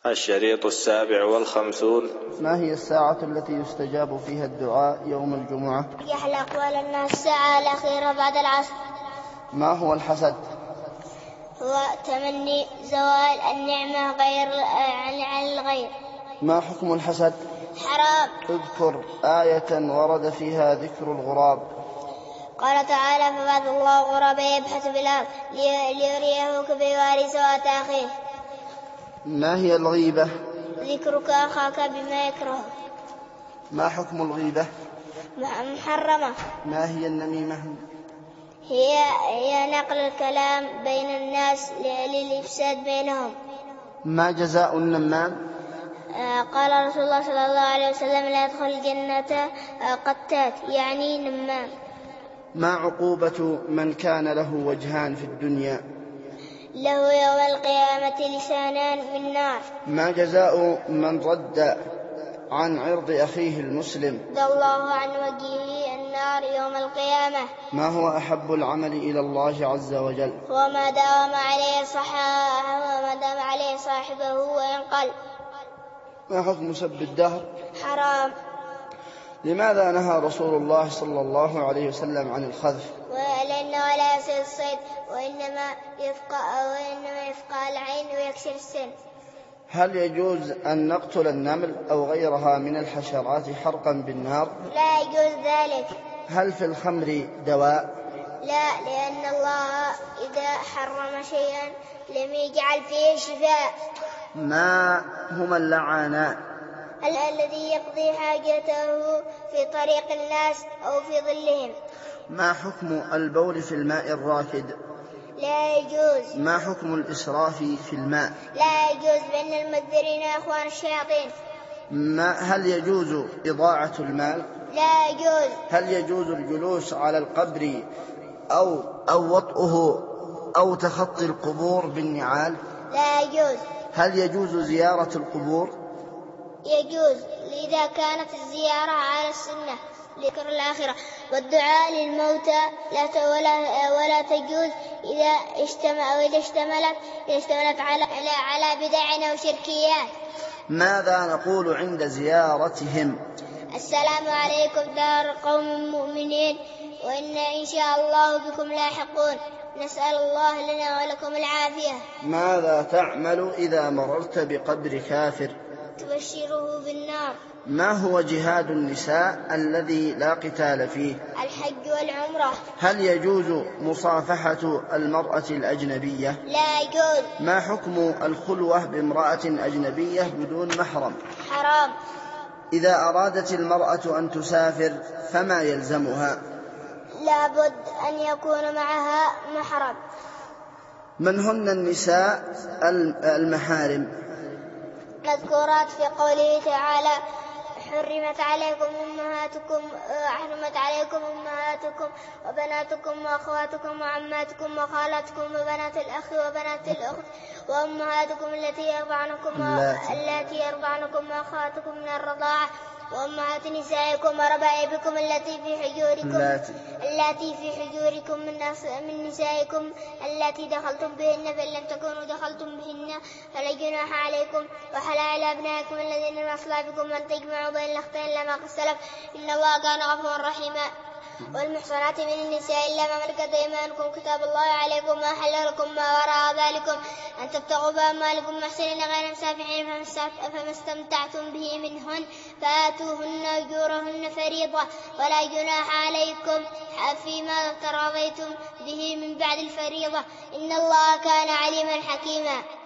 الشريط 57. ما هي الساعة التي يستجاب فيها الدعاء يوم الجمعة؟ يحلى أقوال الناس الساعة الأخيرة بعد العصر. ما هو الحسد؟ هو تمني زوال النعمة عن الغير. ما حكم الحسد؟ حرام. اذكر آية ورد فيها ذكر الغراب. قال تعالى: فبعث الله غرابا يبحث في الأرض ليريه كيف يواري سوءة أخيه. ما هي الغيبة؟ ذكرك أخاك بما يكره. ما حكم الغيبة؟ محرمة. ما هي النميمة؟ هي نقل الكلام بين الناس للإفساد بينهم. ما جزاء النمام؟ قال رسول الله صلى الله عليه وسلم: لا يدخل الجنة قتات، يعني نمام. ما عقوبة من كان له وجهان في الدنيا؟ له يوم القيامة لسانان من نار. ما جزاء من رد عن عرض أخيه المسلم؟ رد الله عن وجهه النار يوم القيامة. ما هو أحب العمل إلى الله عز وجل؟ هو ما دام عليه صاحبه وإن قل. ما حكم سب الدهر؟ حرام. لماذا نهى رسول الله صلى الله عليه وسلم عن الخذف؟ لأنه لا يصيد الصيد، وإنما يفقى العين ويكسر السن. هل يجوز أن نقتل النمل أو غيرها من الحشرات حرقا بالنار؟ لا يجوز ذلك. هل في الخمر دواء؟ لا، لأن الله إذا حرم شيئا لم يجعل فيه شفاء. ما هما اللعانان؟ الذي يقضي حاجته في طريق الناس أو في ظلهم. ما حكم البول في الماء الراكد؟ لا يجوز. ما حكم الإسراف في الماء؟ لا يجوز، بأن المدبرين أخوان الشياطين. هل يجوز إضاعة المال؟ لا يجوز. هل يجوز الجلوس على القبر أو وطئه أو تخطي القبور بالنعال؟ لا يجوز. هل يجوز زيارة القبور؟ يجوز إذا كانت الزيارة على السنة لذكر الآخرة. والدعاء للموتى ولا تجوز إذا اشتملت على بدع أو شركيات. ماذا نقول عند زيارتهم؟ السلام عليكم دار قوم مؤمنين، وإنا إن شاء الله بكم لاحقون، نسأل الله لنا ولكم العافية. ماذا تعمل إذا مررت بقبر كافر؟ تبشره بالنار. ما هو جهاد النساء الذي لا قتال فيه؟ الحج والعمرة. هل يجوز مصافحة المرأة الأجنبية؟ لا يجوز. ما حكم الخلوة بامرأة أجنبية بدون محرم؟ حرام. إذا أرادت المرأة أن تسافر فما يلزمها؟ لابد أن يكون معها محرم. من هن النساء المحارم؟ مذكورات في قوله تعالى: حرمت عليكم أمهاتكم وبناتكم وأخواتكم وعماتكم وخالاتكم وبنات الأخ وبنات الأخت وأمهاتكم التي يرضعنكم وأخواتكم من الرضاعة وأمهات نسائكم وربائبكم التي في حجوركم من نسائكم التي دخلتم بهن، فإن لم تكونوا دخلتم بهن فلا جناح عليكم، وحلائل أبنائكم الذين من أصلابكم أن تجمعوا بين الأختين إلا ما قد سلف، إن الله كان غفورا رحيما. والمحصنات من النساء إلا ما ملكت أيمانكم كتاب الله عليكم، ما حل لكم ما وراء ذلكم أن تبتغوا بأموالكم محسنين غير مسافحين، فما استمتعتم به منهن فآتوهن أجورهن فريضة، ولا جناح عليكم فيما تراضيتم به من بعد الفريضة، إن الله كان عليما حكيما.